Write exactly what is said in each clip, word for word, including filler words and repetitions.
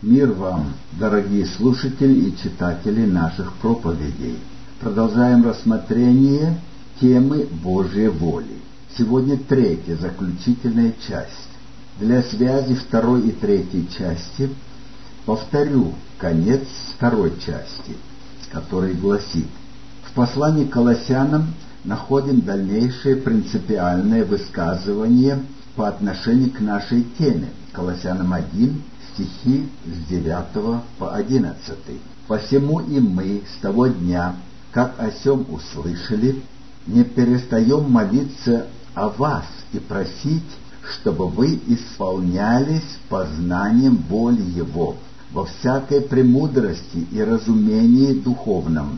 Мир вам, дорогие слушатели и читатели наших проповедей. Продолжаем рассмотрение темы Божьей воли. Сегодня третья, заключительная часть. Для связи второй и третьей части повторю конец второй части, который гласит: в послании к Колоссянам находим дальнейшее принципиальное высказывание по отношению к нашей теме. Колоссянам один, стихи с девятого по одиннадцатый. «Посему и мы с того дня, как о сем услышали, не перестаем молиться о вас и просить, чтобы вы исполнялись познанием воли Его во всякой премудрости и разумении духовном,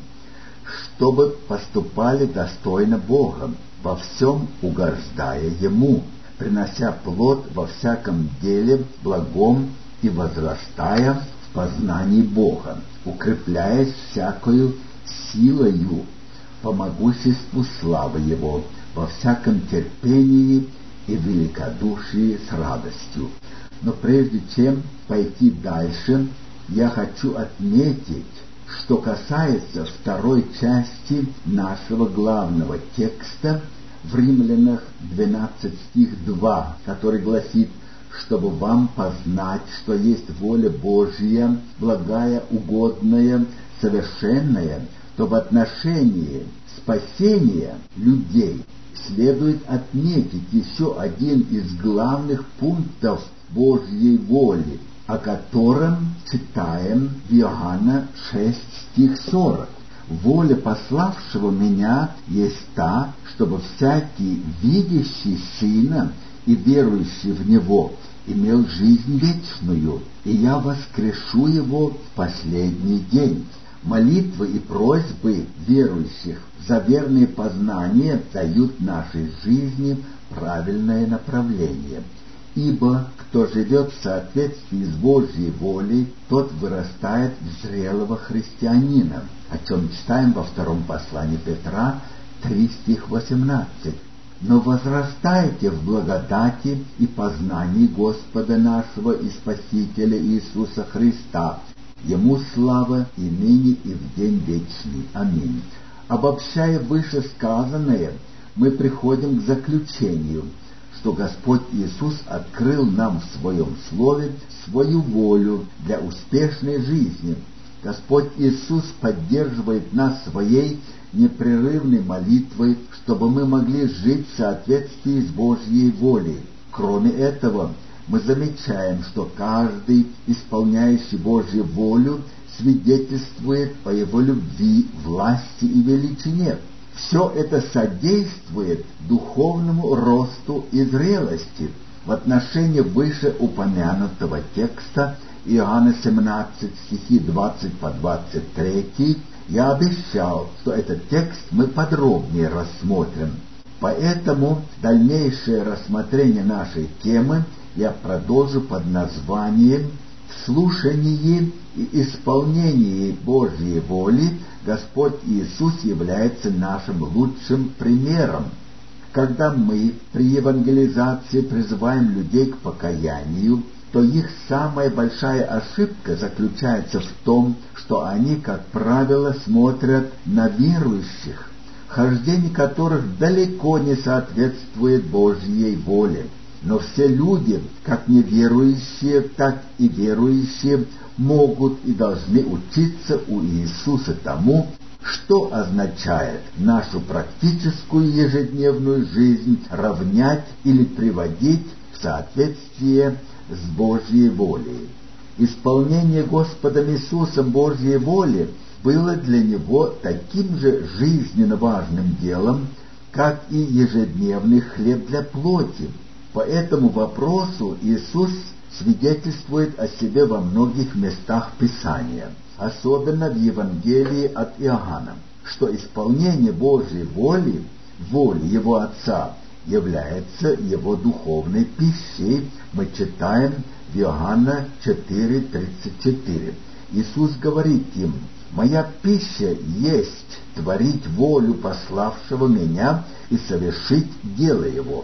чтобы поступали достойно Бога, во всем угождая Ему, принося плод во всяком деле благом и возрастая в познании Бога, укрепляясь всякою силою по могуществу славы Его, во всяком терпении и великодушии с радостью». Но прежде чем пойти дальше, я хочу отметить, что касается второй части нашего главного текста в Римлянах двенадцать стих два, который гласит: «Чтобы вам познать, что есть воля Божья, благая, угодная, совершенная, то в отношении спасения людей следует отметить еще один из главных пунктов Божьей воли, о котором читаем в Иоанна шесть стих сорок. «Воля пославшего меня есть та, чтобы всякий, видящий Сына и верующий в Него, имел жизнь вечную, и я воскрешу его в последний день». Молитвы и просьбы верующих за верные познания дают нашей жизни правильное направление. Ибо кто живет в соответствии с Божьей волей, тот вырастает в зрелого христианина, о чем читаем во втором послании Петра, три стих восемнадцать. «Но возрастайте в благодати и познании Господа нашего и Спасителя Иисуса Христа. Ему слава и ныне, и в день вечный. Аминь». Обобщая вышесказанное, мы приходим к заключению, что Господь Иисус открыл нам в Своем Слове свою волю для успешной жизни. Господь Иисус поддерживает нас своей непрерывной молитвой, чтобы мы могли жить в соответствии с Божьей волей. Кроме этого, мы замечаем, что каждый, исполняющий Божью волю, свидетельствует о Его любви, власти и величине. Все это содействует духовному росту и зрелости. В отношении вышеупомянутого текста Иоанна семнадцать, стихи двадцать по двадцать три, я обещал, что этот текст мы подробнее рассмотрим. Поэтому дальнейшее рассмотрение нашей темы я продолжу под названием «В слушании и исполнении Божьей воли Господь Иисус является нашим лучшим примером». Когда мы при евангелизации призываем людей к покаянию, то их самая большая ошибка заключается в том, что они, как правило, смотрят на верующих, хождение которых далеко не соответствует Божьей воле. Но все люди, как неверующие, так и верующие, могут и должны учиться у Иисуса тому, что означает нашу практическую ежедневную жизнь равнять или приводить в соответствие с Божьей волей. Исполнение Господом Иисусом Божьей воли было для Него таким же жизненно важным делом, как и ежедневный хлеб для плоти. По этому вопросу Иисус свидетельствует о себе во многих местах Писания, особенно в Евангелии от Иоанна, что исполнение Божьей воли, воли Его Отца, является Его духовной пищей. Мы читаем в Иоанна четыре тридцать четыре. Иисус говорит им: «Моя пища есть творить волю пославшего Меня и совершить дело Его».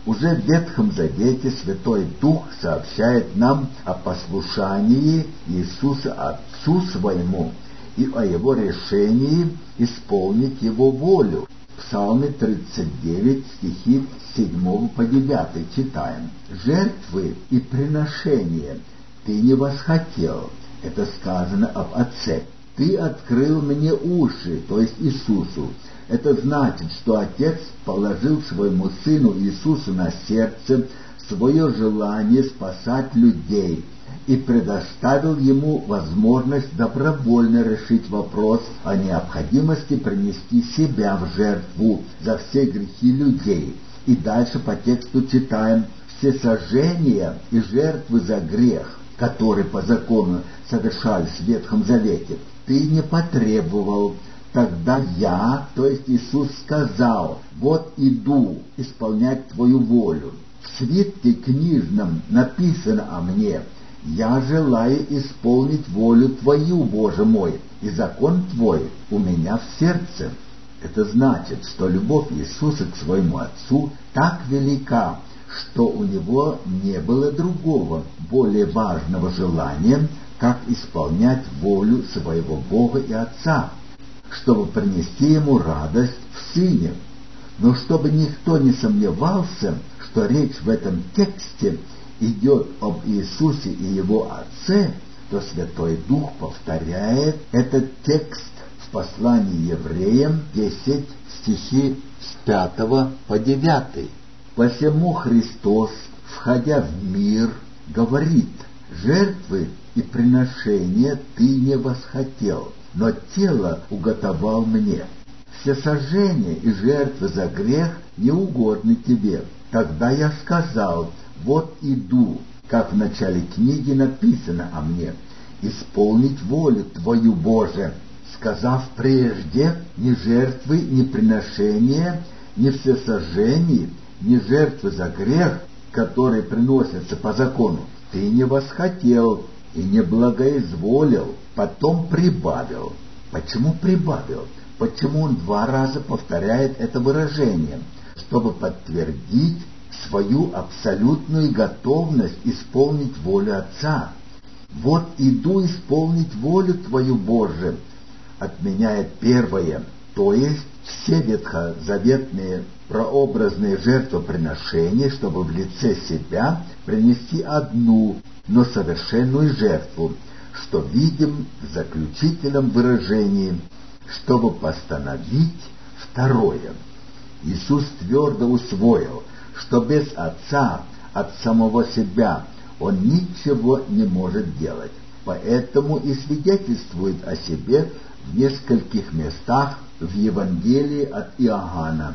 Уже в Ветхом Завете Святой Дух сообщает нам о послушании Иисуса Отцу Своему и о Его решении исполнить Его волю. В Псалме тридцать девять, стихи с седьмого по девятый читаем: «Жертвы и приношения ты не восхотел». Это сказано об Отце. «Ты открыл мне уши», то есть Иисусу. Это значит, что Отец положил своему Сыну Иисусу на сердце свое желание спасать людей и предоставил Ему возможность добровольно решить вопрос о необходимости принести себя в жертву за все грехи людей. И дальше по тексту читаем: «Всесожжения и жертвы за грех, которые по закону совершались в Ветхом Завете, ты не потребовал. Тогда я, то есть Иисус, сказал: вот иду исполнять твою волю. В свитке книжном написано о мне: я желаю исполнить волю твою, Боже мой, и закон твой у меня в сердце». Это значит, что любовь Иисуса к своему Отцу так велика, что у него не было другого, более важного желания, как исполнять волю своего Бога и Отца, чтобы принести ему радость в Сыне. Но чтобы никто не сомневался, что речь в этом тексте идет об Иисусе и Его Отце, то Святой Дух повторяет этот текст в послании евреям десять, стихи с пятого по девятый. «Посему Христос, входя в мир, говорит: жертвы и приношения ты не восхотел, но тело уготовал мне. Всесожжения и жертвы за грех не угодны тебе. Тогда я сказал: вот иду, как в начале книги написано о мне, исполнить волю твою, Боже, сказав прежде: ни жертвы, ни приношения, ни всесожжений, ни жертвы за грех, которые приносятся по закону, ты не восхотел и не благоизволил». Потом прибавил. Почему прибавил? Почему он два раза повторяет это выражение? Чтобы подтвердить свою абсолютную готовность исполнить волю Отца. «Вот иду исполнить волю твою, Боже», отменяет первое, то есть все ветхозаветные прообразные жертвоприношения, чтобы в лице себя принести одну, но совершенную жертву, что видим в заключительном выражении, чтобы постановить второе. Иисус твердо усвоил, что без Отца, от самого себя, Он ничего не может делать, поэтому и свидетельствует о себе в нескольких местах в Евангелии от Иоанна.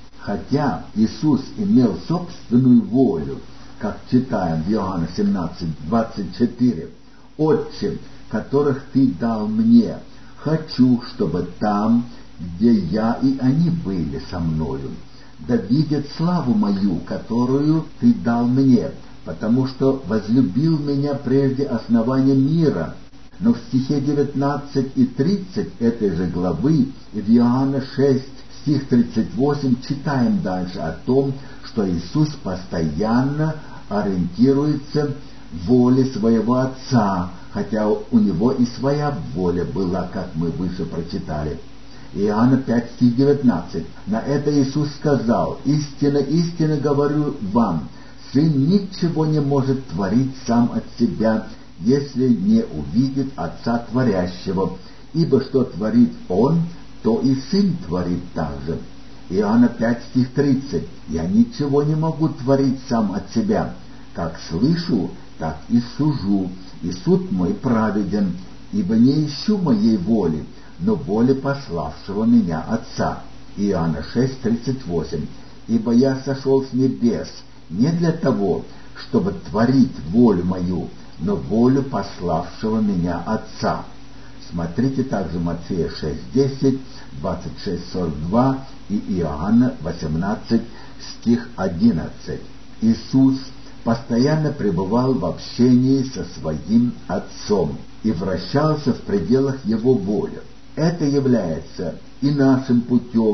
Хотя Иисус имел собственную волю, как читаем в Иоанна семнадцать, двадцать четыре, «Отче, которых ты дал мне, хочу, чтобы там, где я и они были со мною, да видят славу мою, которую ты дал мне, потому что возлюбил меня прежде основания мира». Но в стихе девятнадцать и тридцать этой же главы и в Иоанна шесть, стих тридцать восемь читаем дальше о том, что Иисус постоянно ориентируется в воле своего Отца, хотя у него и своя воля была, как мы выше прочитали. Иоанна пять, стих девятнадцать. На это Иисус сказал: «Истинно, истинно говорю вам, Сын ничего не может творить сам от себя, если не увидит Отца Творящего, ибо что творит Он, то и Сын творит также». Иоанна пять, стих тридцать. «Я ничего не могу творить сам от себя. Как слышу, так и сужу, и суд мой праведен, ибо не ищу моей воли, но воли пославшего меня Отца». Иоанна шесть, тридцать восемь. «Ибо я сошел с небес не для того, чтобы творить волю мою, но волю пославшего меня Отца». Смотрите также Матфея шесть, десять, двадцать шесть, сорок два и Иоанна восемнадцать, стих одиннадцать. Иисус постоянно пребывал в общении со своим Отцом и вращался в пределах Его воли. Это является и нашим путем,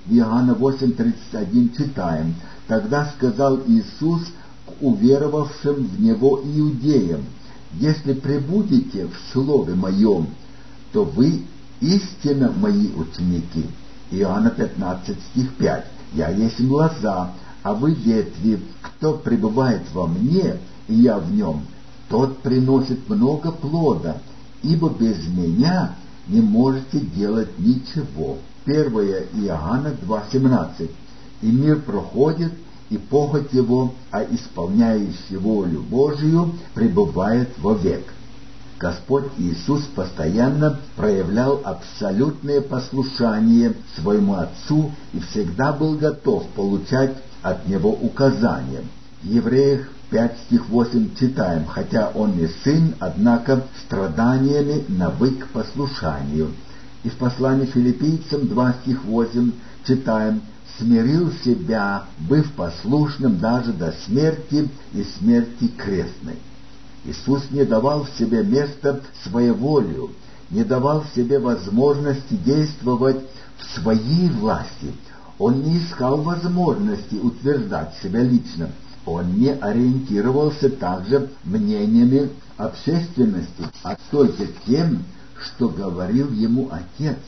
В Иоанна восемь тридцать один читаем: «Тогда сказал Иисус к уверовавшим в Него иудеям: если пребудете в Слове Моем, то вы истинно Мои ученики». Иоанна пятнадцать, стих пять. «Я есть лоза, а вы ветви. Кто пребывает во Мне, и Я в нем, тот приносит много плода, ибо без Меня не можете делать ничего». первое Иоанна два семнадцать. «И мир проходит, и похоть его, а исполняющий волю Божию пребывает вовек». Господь Иисус постоянно проявлял абсолютное послушание своему Отцу и всегда был готов получать от Него указания. В Евреях пять стих восемь читаем: «Хотя Он не сын, однако страданиями навык к послушанию». И в послании Филиппийцам два стих восемь читаем: «Смирил себя, быв послушным даже до смерти и смерти крестной». Иисус не давал в себе места своеволию, не давал себе возможности действовать в своей власти. Он не искал возможности утверждать себя лично. Он не ориентировался также мнениями общественности, а только тем, что говорил ему Отец.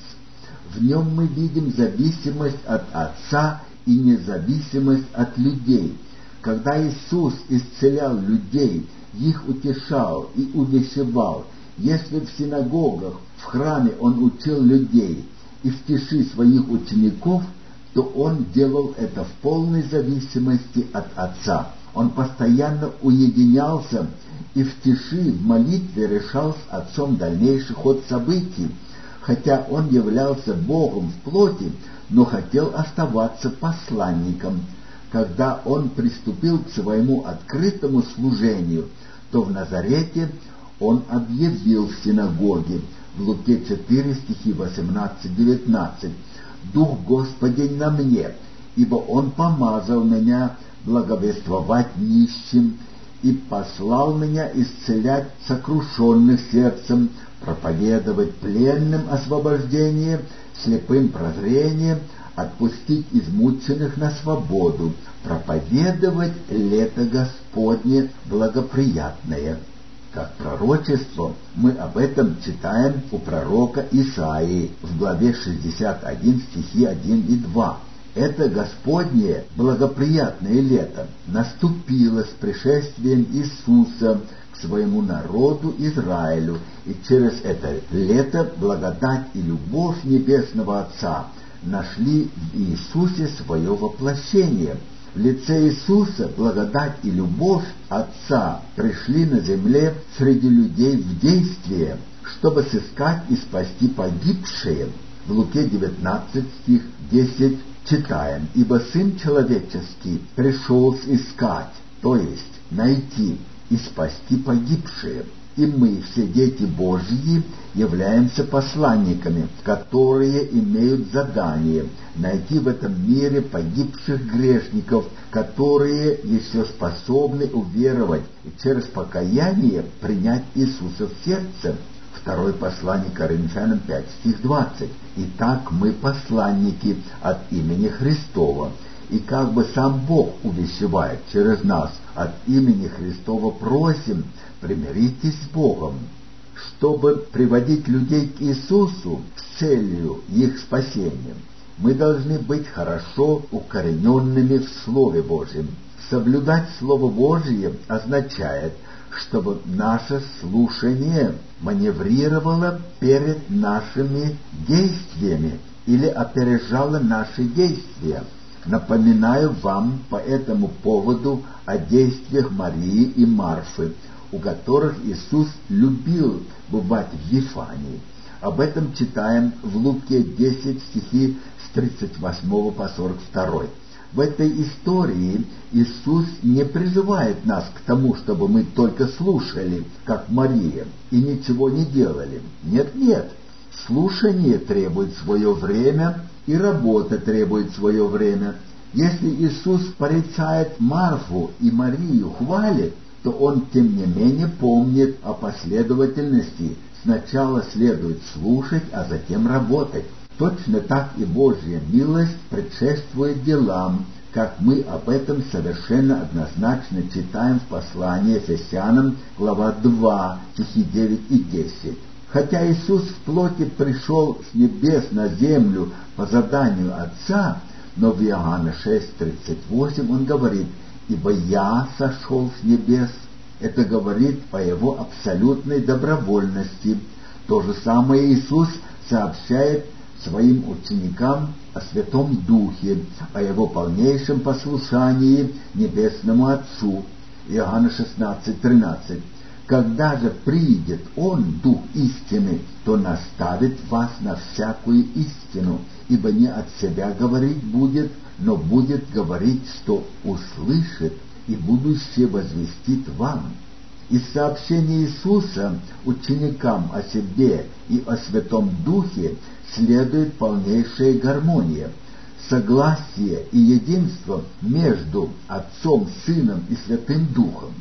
В нем мы видим зависимость от Отца и независимость от людей. Когда Иисус исцелял людей, их утешал и увещевал, если в синагогах, в храме Он учил людей и в тиши своих учеников, то Он делал это в полной зависимости от Отца. Он постоянно уединялся и в тиши, в молитве решал с Отцом дальнейший ход событий. Хотя Он являлся Богом в плоти, но хотел оставаться посланником. Когда Он приступил к своему открытому служению, то в Назарете Он объявил в синагоге, в Луке четыре, стихи восемнадцать-девятнадцать: «Дух Господень на мне, ибо Он помазал меня благовествовать нищим и послал меня исцелять сокрушенных сердцем, проповедовать пленным освобождение, слепым прозрение, отпустить измученных на свободу, проповедовать лето Господне благоприятное». Как пророчество мы об этом читаем у пророка Исаии в главе шестьдесят один, стихи один и два. Это Господнее благоприятное лето наступило с пришествием Иисуса к своему народу Израилю, и через это лето благодать и любовь Небесного Отца нашли в Иисусе свое воплощение. В лице Иисуса благодать и любовь Отца пришли на земле среди людей в действие, чтобы сыскать и спасти погибшие. В Луке девятнадцать, стих десять читаем: «Ибо Сын Человеческий пришел искать, то есть найти и спасти погибшие». И мы, все дети Божьи, являемся посланниками, которые имеют задание найти в этом мире погибших грешников, которые еще способны уверовать и через покаяние принять Иисуса в сердце. Второе послание Коринфянам пять, стих двадцать. «Итак, мы посланники от имени Христова, и как бы сам Бог увещевает через нас, от имени Христова просим, примиритесь с Богом». Чтобы приводить людей к Иисусу с целью их спасения, мы должны быть хорошо укорененными в Слове Божьем. Соблюдать Слово Божье означает, чтобы наше слушание маневрировало перед нашими действиями или опережало наши действия. Напоминаю вам по этому поводу о действиях Марии и Марфы, у которых Иисус любил бывать в Вифании. Об этом читаем в Луке десять, стихи с тридцать восьмого по сорок второй. В этой истории Иисус не призывает нас к тому, чтобы мы только слушали, как Мария, и ничего не делали. Нет-нет, слушание требует свое время, и работа требует свое время. Если Иисус порицает Марфу и Марию, хвалит, то Он, тем не менее, помнит о последовательности. Сначала следует слушать, а затем работать. Точно так и Божья милость предшествует делам, как мы об этом совершенно однозначно читаем в послании Ефесянам, глава два, стихи девять и десять. Хотя Иисус в плоти пришел с небес на землю по заданию Отца, но в Иоанна шесть тридцать восемь он говорит: «Ибо я сошел с небес». Это говорит о его абсолютной добровольности. То же самое Иисус сообщает своим ученикам о Святом Духе, о его полнейшем послушании Небесному Отцу. Иоанна шестнадцать тринадцать. «Когда же придет Он, Дух истины, то наставит вас на всякую истину, ибо не от себя говорить будет, но будет говорить, что услышит, и будущее возвестит вам». Из сообщения Иисуса ученикам о себе и о Святом Духе следует полнейшая гармония, согласие и единство между Отцом, Сыном и Святым Духом.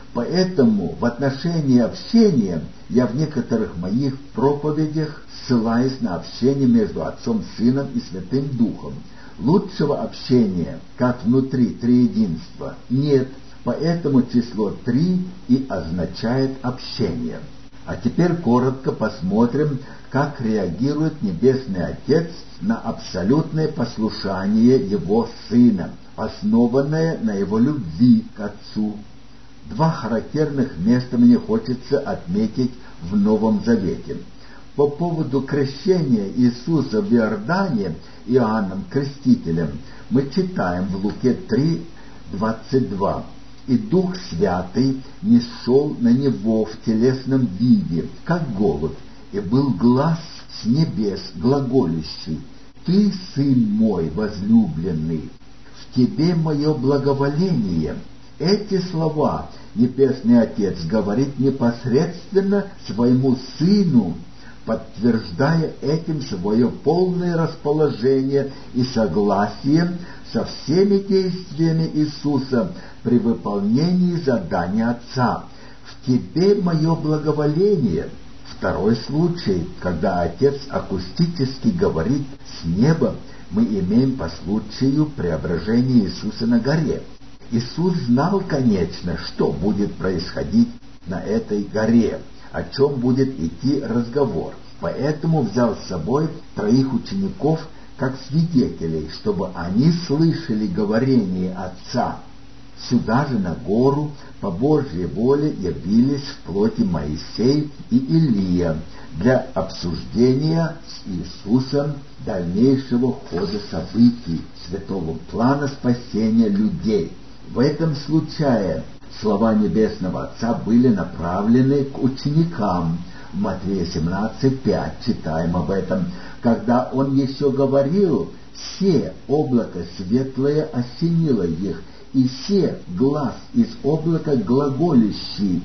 Поэтому в отношении общения я в некоторых моих проповедях ссылаюсь на общение между Отцом, Сыном и Святым Духом. Лучшего общения, как внутри триединства, нет, поэтому число три и означает общение. А теперь коротко посмотрим, как реагирует Небесный Отец на абсолютное послушание Его Сына, основанное на Его любви к Отцу. Два характерных места мне хочется отметить в Новом Завете. По поводу крещения Иисуса в Иордане Иоанном Крестителем мы читаем в Луке три двадцать два. «И Дух Святый нисшел на него в телесном виде, как голубь, и был глас с небес глаголющий: Ты, Сын мой возлюбленный, в Тебе мое благоволение». Эти слова Небесный Отец говорит непосредственно своему Сыну, подтверждая этим свое полное расположение и согласие со всеми действиями Иисуса при выполнении задания Отца. «В Тебе мое благоволение». Второй случай, когда Отец акустически говорит с неба, мы имеем по случаю преображения Иисуса на горе. Иисус знал, конечно, что будет происходить на этой горе, о чем будет идти разговор, поэтому взял с собой троих учеников как свидетелей, чтобы они слышали говорение Отца. Сюда же на гору по Божьей воле явились в плоти Моисей и Илия для обсуждения с Иисусом дальнейшего хода событий, святого плана спасения людей. В этом случае слова Небесного Отца были направлены к ученикам. В Матфея семнадцать пять читаем об этом. «Когда он еще говорил, се облако светлое осенило их, и се глас из облака глаголющий: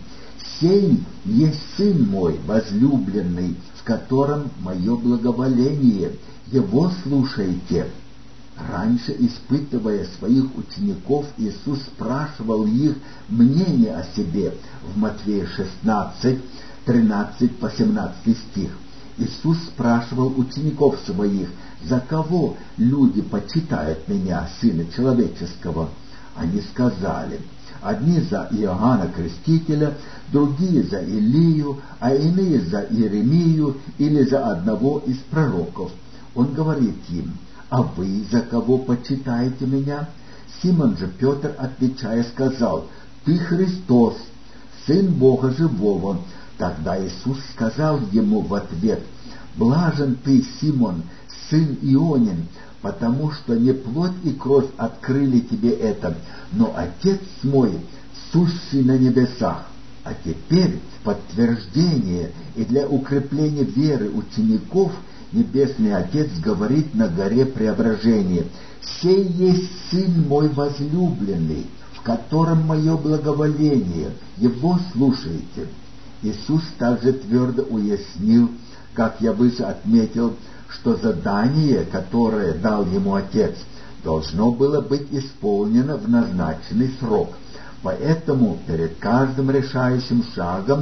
сей есть Сын мой возлюбленный, в котором мое благоволение, его слушайте». Раньше, испытывая своих учеников, Иисус спрашивал их мнение о себе в Матфея шестнадцать тринадцать по семнадцатый стих. Иисус спрашивал учеников своих: «За кого люди почитают меня, Сына Человеческого?» Они сказали: одни за Иоанна Крестителя, другие за Илию, а иные за Иеремию или за одного из пророков. Он говорит им: «А вы за кого почитаете меня?» Симон же Петр, отвечая, сказал: «Ты Христос, Сын Бога Живого». Тогда Иисус сказал ему в ответ: «Блажен ты, Симон, сын Ионин, потому что не плоть и кровь открыли тебе это, но Отец мой, сущий на небесах». А теперь в подтверждение и для укрепления веры учеников Небесный Отец говорит на горе Преображения: «Сей есть Сын мой возлюбленный, в котором мое благоволение, его слушайте». Иисус также твердо уяснил, как я выше отметил, что задание, которое дал ему Отец, должно было быть исполнено в назначенный срок. Поэтому перед каждым решающим шагом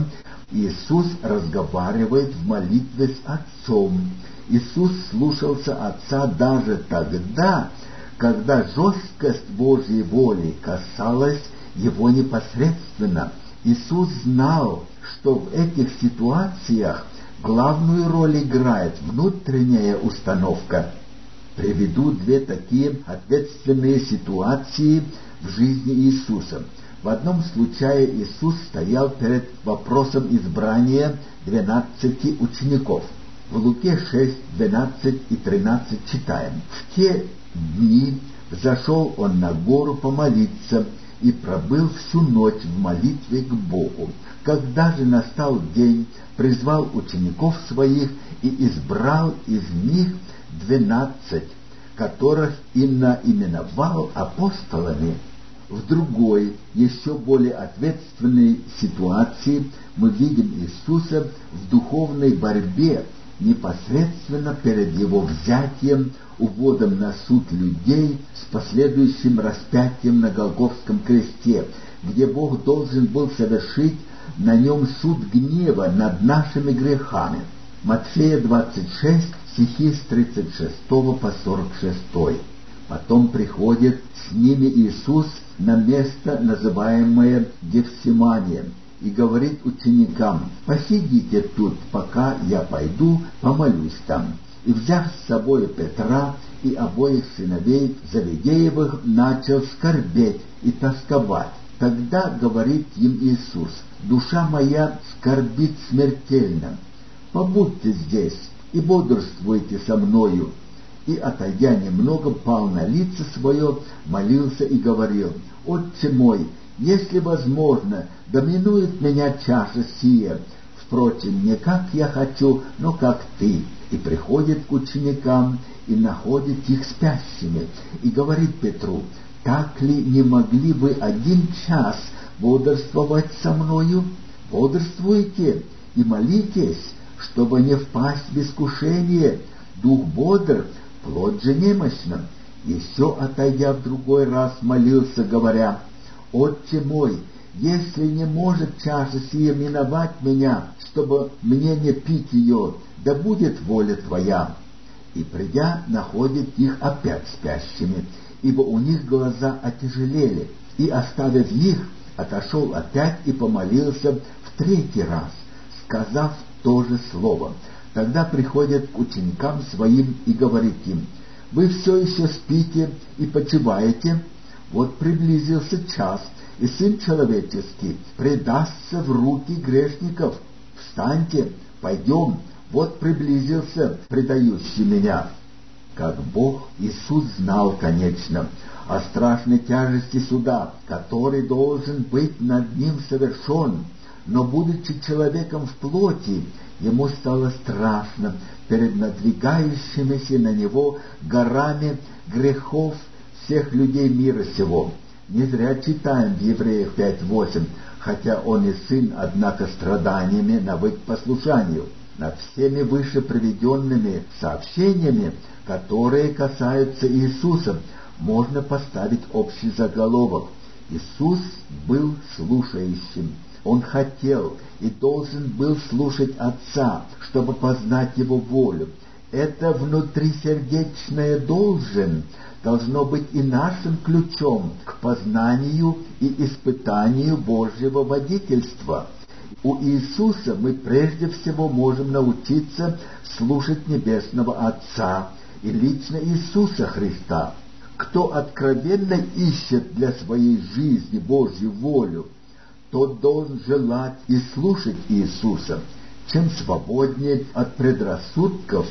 Иисус разговаривает в молитве с Отцом. Иисус слушался Отца даже тогда, когда жесткость Божьей воли касалась Его непосредственно. Иисус знал, что в этих ситуациях главную роль играет внутренняя установка. Приведу две такие ответственные ситуации в жизни Иисуса. В одном случае Иисус стоял перед вопросом избрания двенадцати учеников. В Луке шесть, двенадцать и тринадцать читаем: «В те дни взошел он на гору помолиться и пробыл всю ночь в молитве к Богу. Когда же настал день, призвал учеников своих и избрал из них двенадцать, которых и наименовал апостолами». В другой, еще более ответственной ситуации мы видим Иисуса в духовной борьбе, непосредственно перед Его взятием, уводом на суд людей с последующим распятием на Голгофском кресте, где Бог должен был совершить на нем суд гнева над нашими грехами. Матфея двадцать шесть, стихи с тридцать шестого по сорок шестой. Потом приходит с ними Иисус на место, называемое Гефсиманием, и говорит ученикам: «Посидите тут, пока я пойду помолюсь там». И, взяв с собой Петра и обоих сыновей Завидеевых, начал скорбеть и тосковать. Тогда говорит им Иисус: «Душа моя скорбит смертельно. Побудьте здесь и бодрствуйте со мною». И, отойдя немного, пал на лице свое, молился и говорил: «Отче мой, если возможно, да минует меня чаша сия, впрочем, не как я хочу, но как ты». И приходит к ученикам и находит их спящими, и говорит Петру: «Так ли не могли вы один час бодрствовать со мною? Бодрствуйте и молитесь, чтобы не впасть в искушение. Дух бодр, плоть же немощна». Еще, отойдя в другой раз, молился, говоря: «Отче мой, если не может чаша сия миновать меня, чтобы мне не пить ее, да будет воля Твоя». И, придя, находит их опять спящими, ибо у них глаза отяжелели. И, оставив их, отошел опять и помолился в третий раз, сказав то же слово. Тогда приходит к ученикам своим и говорит им: «Вы все еще спите и почиваете? Вот приблизился час, и Сын Человеческий предастся в руки грешников. Встаньте, пойдем, вот приблизился предающий меня». Как Бог, Иисус знал, конечно, о страшной тяжести суда, который должен быть над ним совершен, но, будучи человеком в плоти, ему стало страшно перед надвигающимися на него горами грехов всех людей мира сего. Не зря читаем в Евреях пять восемь: «Хотя он и сын, однако страданиями навык послушанию». Над всеми выше приведенными сообщениями, которые касаются Иисуса, можно поставить общий заголовок: Иисус был слушающим. Он хотел и должен был слушать Отца, чтобы познать Его волю. Это внутрисердечное «должен» должно быть и нашим ключом к познанию и испытанию Божьего водительства. У Иисуса мы прежде всего можем научиться слушать Небесного Отца и лично Иисуса Христа. Кто откровенно ищет для своей жизни Божью волю, тот должен желать и слушать Иисуса. Чем свободнее от предрассудков,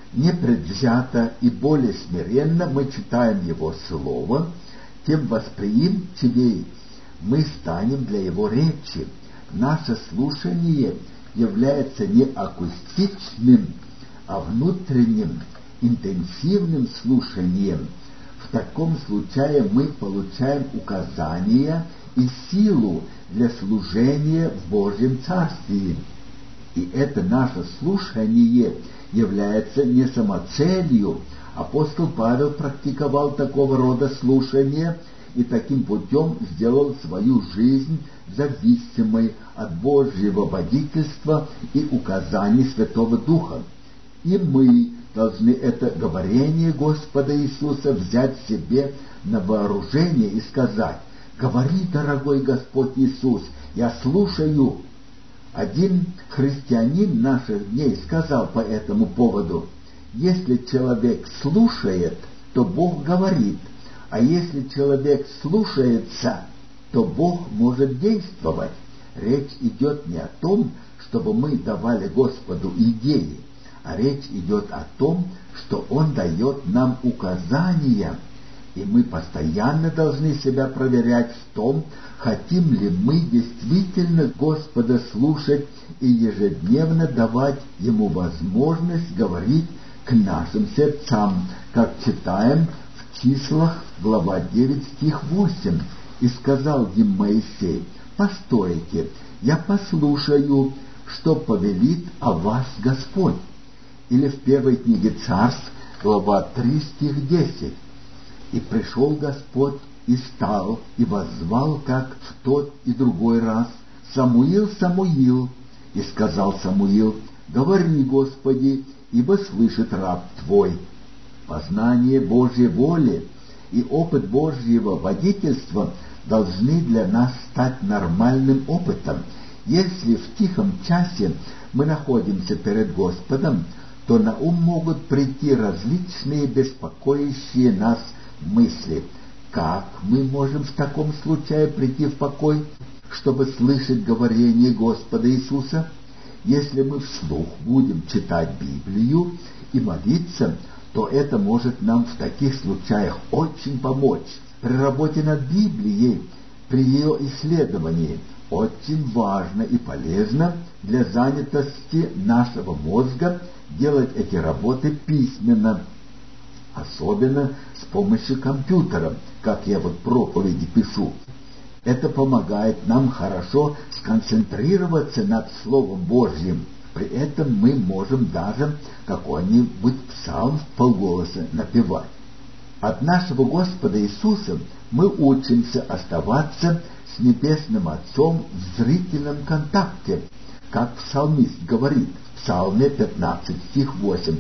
непредвзято и более смиренно мы читаем Его Слово, тем восприимчивее мы станем для Его речи. Наше слушание является не акустичным, а внутренним, интенсивным слушанием. В таком случае мы получаем указания и силу для служения в Божьем Царстве. И это наше слушание является не самоцелью. Апостол Павел практиковал такого рода слушание и таким путем сделал свою жизнь зависимой от Божьего водительства и указаний Святого Духа. И мы должны это говорение Господа Иисуса взять себе на вооружение и сказать: «Говори, дорогой Господь Иисус, я слушаю». Один христианин наших дней сказал по этому поводу: «Если человек слушает, то Бог говорит, а если человек слушается, то Бог может действовать». Речь идет не о том, чтобы мы давали Господу идеи, а речь идет о том, что Он дает нам указания, и мы постоянно должны себя проверять в том, хотим ли мы действительно Господа слушать и ежедневно давать Ему возможность говорить к нашим сердцам, как читаем в Числах, глава девять, стих восемь. «И сказал им Моисей: постойте, я послушаю, что повелит о вас Господь». Или в первой книге Царств, глава три, стих десять. «И пришел Господь, и стал, и воззвал, как в тот и другой раз: Самуил, Самуил. И сказал Самуил: говори, Господи, ибо слышит раб Твой». Познание Божьей воли и опыт Божьего водительства должны для нас стать нормальным опытом. Если в тихом часе мы находимся перед Господом, то на ум могут прийти различные беспокоящие нас мысли. Как мы можем в таком случае прийти в покой, чтобы слышать говорение Господа Иисуса? Если мы вслух будем читать Библию и молиться, то это может нам в таких случаях очень помочь. При работе над Библией, при ее исследовании, очень важно и полезно для занятости нашего мозга делать эти работы письменно, особенно с помощью компьютера, как я вот проповеди пишу. Это помогает нам хорошо сконцентрироваться над Словом Божьим. При этом мы можем даже какой-нибудь псалм вполголоса напевать. От нашего Господа Иисуса мы учимся оставаться с Небесным Отцом в зрительном контакте, как псалмист говорит в Псалме пятнадцать, стих восемь.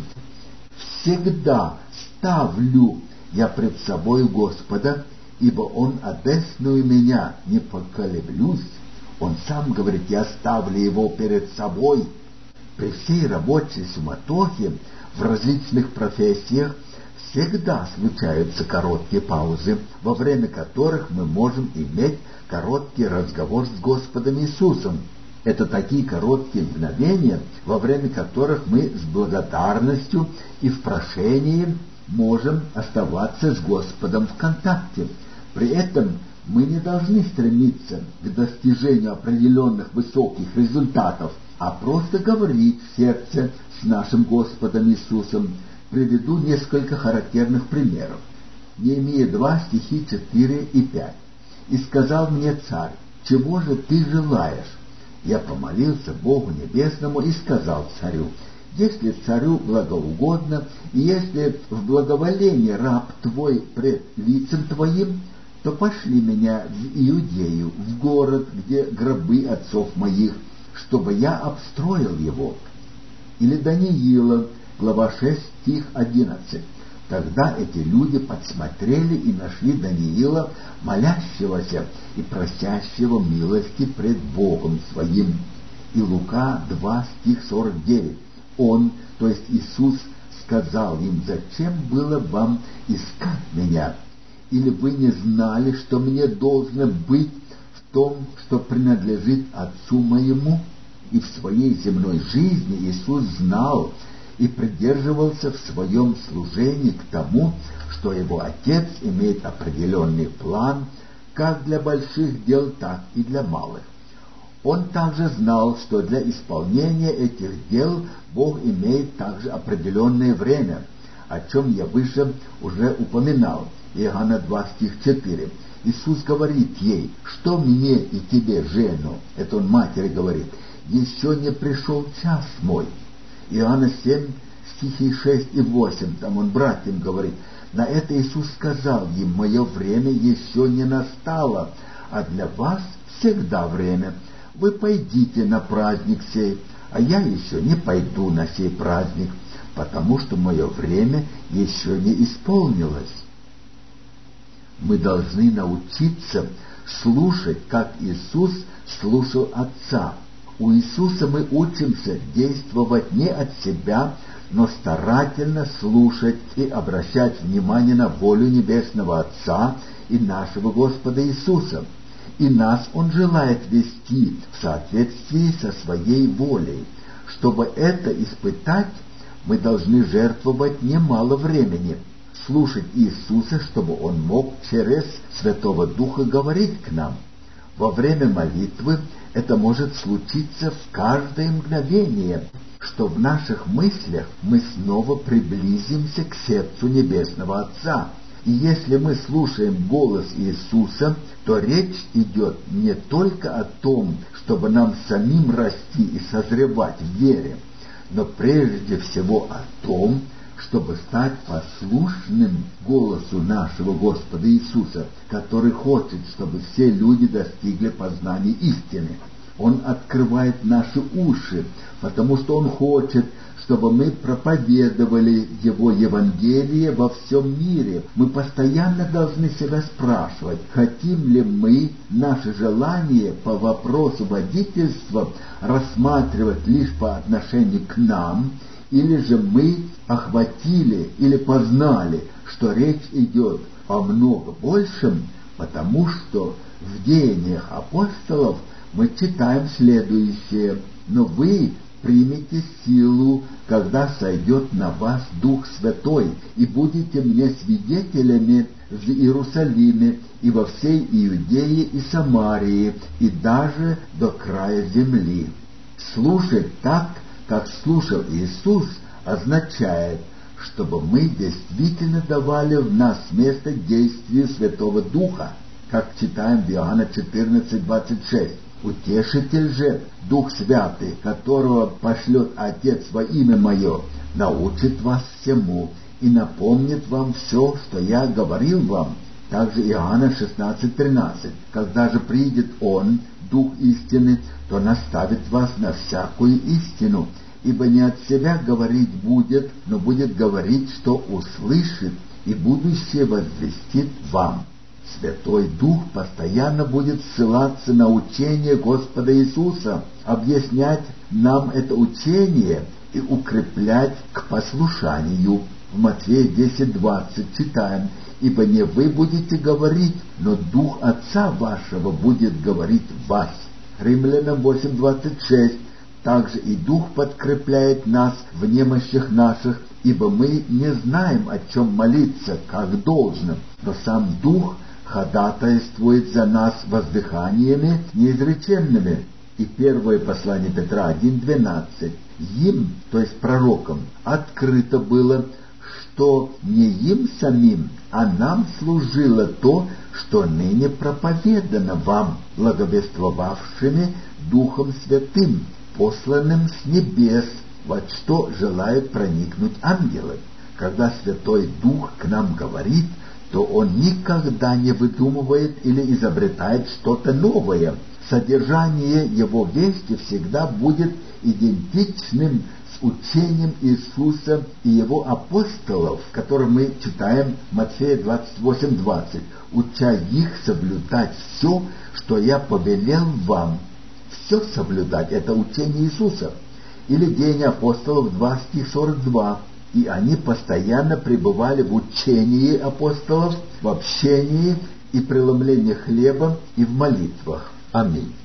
«Всегда ставлю я пред собой Господа, ибо Он одесную меня, не поколеблюсь». Он сам говорит: «Я ставлю Его перед собой». При всей рабочей суматохе в различных профессиях всегда случаются короткие паузы, во время которых мы можем иметь короткий разговор с Господом Иисусом. Это такие короткие мгновения, во время которых мы с благодарностью и в прошении можем оставаться с Господом в контакте. При этом мы не должны стремиться к достижению определенных высоких результатов, а просто говорить в сердце с нашим Господом Иисусом. Приведу несколько характерных примеров. Неемия два, стихи четыре и пять. «И сказал мне царь: чего же ты желаешь? Я помолился Богу Небесному и сказал царю: если царю благоугодно, и если в благоволении раб твой пред лицем твоим, то пошли меня в Иудею, в город, где гробы отцов моих, чтобы я обстроил его». Или Даниила, глава шесть, стих одиннадцать. Тогда эти люди подсмотрели и нашли Даниила, молящегося и просящего милости пред Богом своим. И Лука два, стих сорок девять. Он, то есть Иисус, сказал им: зачем было вам искать меня? Или вы не знали, что мне должно быть в том, что принадлежит Отцу моему? И в своей земной жизни Иисус знал и придерживался в своем служении к тому, что его Отец имеет определенный план как для больших дел, так и для малых. Он также знал, что для исполнения этих дел Бог имеет также определенное время, о чем я выше уже упоминал. Иоанна два, стих четыре. Иисус говорит ей: что мне и тебе, жену? Это он матери говорит: еще не пришел час мой. Иоанна семь, стихи шесть и восемь, там он братьям говорит: На это Иисус сказал им: «Мое время еще не настало, а для вас всегда время. Вы пойдите на праздник сей, а я еще не пойду на сей праздник, потому что мое время еще не исполнилось». Мы должны научиться слушать, как Иисус слушал Отца. У Иисуса мы учимся действовать не от себя, но старательно слушать и обращать внимание на волю Небесного Отца и нашего Господа Иисуса. И нас Он желает вести в соответствии со Своей волей. Чтобы это испытать, мы должны жертвовать немало времени, слушать Иисуса, чтобы Он мог через Святого Духа говорить к нам. Во время молитвы это может случиться в каждое мгновение, что в наших мыслях мы снова приблизимся к сердцу Небесного Отца. И если мы слушаем голос Иисуса, то речь идет не только о том, чтобы нам самим расти и созревать в вере, но прежде всего о том, чтобы стать послушным голосу нашего Господа Иисуса, который хочет, чтобы все люди достигли познания истины. Он открывает наши уши, потому что Он хочет, чтобы мы проповедовали Его Евангелие во всем мире. Мы постоянно должны себя спрашивать, хотим ли мы наше желание по вопросу водительства рассматривать лишь по отношению к нам, или же мы охватили или познали, что речь идет о много большем, потому что в Деяниях апостолов мы читаем следующее: «Но вы примете силу, когда сойдет на вас Дух Святой, и будете мне свидетелями в Иерусалиме и во всей Иудее и Самарии, и даже до края земли». Слушать так, как слушал Иисус, означает, чтобы мы действительно давали в нас место действию Святого Духа, как читаем в Иоанна четырнадцать двадцать шесть. «Утешитель же, Дух Святый, которого пошлет Отец во имя Мое, научит вас всему и напомнит вам все, что Я говорил вам». Также Иоанна шестнадцать тринадцать. «Когда же придет Он, Дух истины, то наставит вас на всякую истину, ибо не от себя говорить будет, но будет говорить, что услышит, и будущее возвестит вам». Святой Дух постоянно будет ссылаться на учение Господа Иисуса, объяснять нам это учение и укреплять к послушанию. В Матфея десять двадцать читаем: «Ибо не вы будете говорить, но Дух Отца вашего будет говорить в вас». Римлянам восемь двадцать шесть. «Также и Дух подкрепляет нас в немощах наших, ибо мы не знаем, о чем молиться, как должно, но сам Дух ходатайствует за нас воздыханиями неизреченными». И первое послание Петра один двенадцать. «Им, то есть пророкам, открыто было, что не им самим, а нам служило то, что ныне проповедано вам, благовествовавшими Духом Святым, посланным с небес, во что желают проникнуть ангелы». Когда Святой Дух к нам говорит, то Он никогда не выдумывает или изобретает что-то новое. Содержание Его вести всегда будет идентичным с учением Иисуса и Его апостолов, которые мы читаем в Матфея двадцать восемь двадцать. «Уча их соблюдать все, что Я повелел вам». Все соблюдать — это учение Иисуса. Или Деяния апостолов два стих сорок два. «И они постоянно пребывали в учении апостолов, в общении и преломлении хлеба и в молитвах». Аминь.